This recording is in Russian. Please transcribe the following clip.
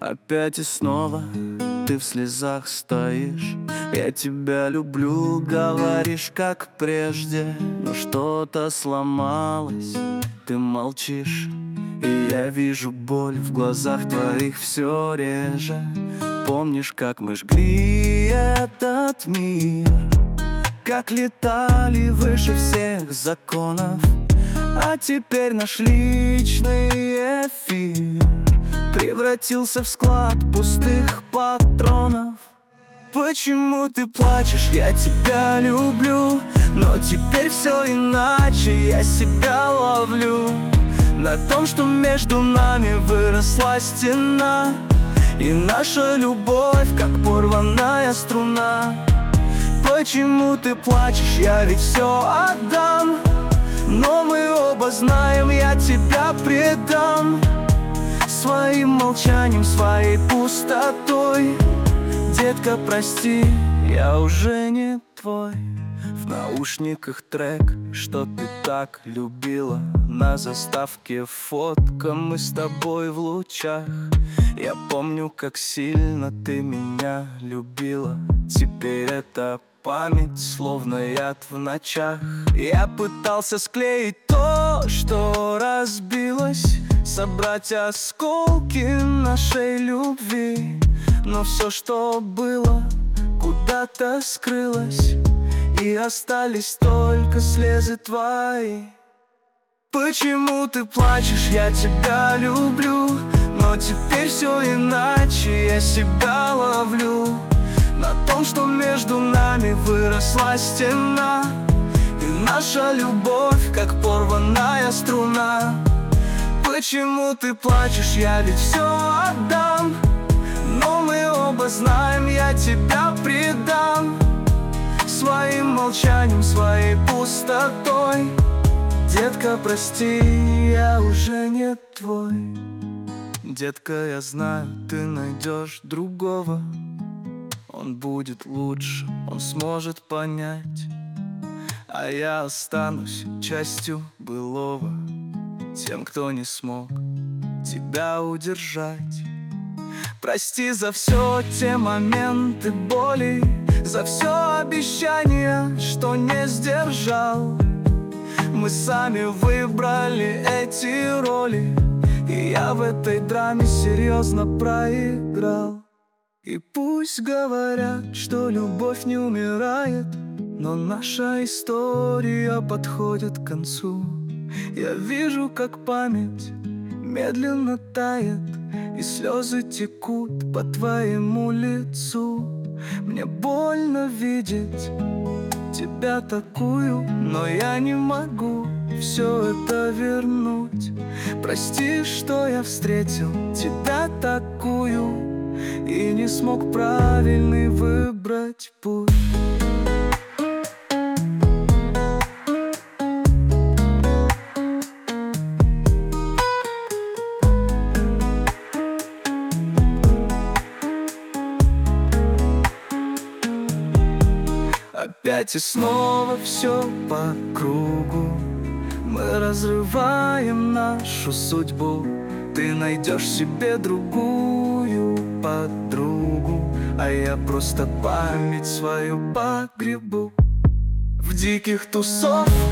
Опять и снова ты в слезах стоишь. Я тебя люблю, говоришь, как прежде. Но что-то сломалось, ты молчишь. И я вижу боль в глазах твоих все реже. Помнишь, как мы жгли этот мир, как летали выше всех законов. А теперь наш личный эфир превратился в склад пустых патронов. Почему ты плачешь? Я тебя люблю, но теперь все иначе. Я себя ловлю на том, что между нами выросла стена, и наша любовь, как порванная струна. Почему ты плачешь? Я ведь все отдам, но мы оба знаем, я тебя предам. Своим молчанием, своей пустотой. Детка, прости, я уже не твой. В наушниках трек, что ты так любила. На заставке фотка, мы с тобой в лучах. Я помню, как сильно ты меня любила. Теперь это память, словно яд в ночах. Я пытался склеить то, что разбилось, собрать осколки нашей любви. Но все, что было, куда-то скрылось, и остались только слезы твои. Почему ты плачешь? Я тебя люблю, но теперь все иначе. Я себя ловлю на том, что между нами выросла стена, и наша любовь, как порванная струна. Почему ты плачешь? Я ведь все отдам, но мы оба знаем, я тебя предам. Своим молчанием, своей пустотой. Детка, прости, я уже не твой. Детка, я знаю, ты найдешь другого. Он будет лучше, он сможет понять. А я останусь частью былого, тем, кто не смог тебя удержать. Прости за все те моменты боли, за все обещания, что не сдержал. Мы сами выбрали эти роли, и я в этой драме серьезно проиграл. И пусть говорят, что любовь не умирает, но наша история подходит к концу. Я вижу, как память медленно тает, и слезы текут по твоему лицу. Мне больно видеть тебя такую, но я не могу все это вернуть. Прости, что я встретил тебя такую и не смог правильный выбрать путь. Опять и снова все по кругу. Мы разрываем нашу судьбу. Ты найдешь себе другую подругу, а я просто память свою погребу в диких тусовках.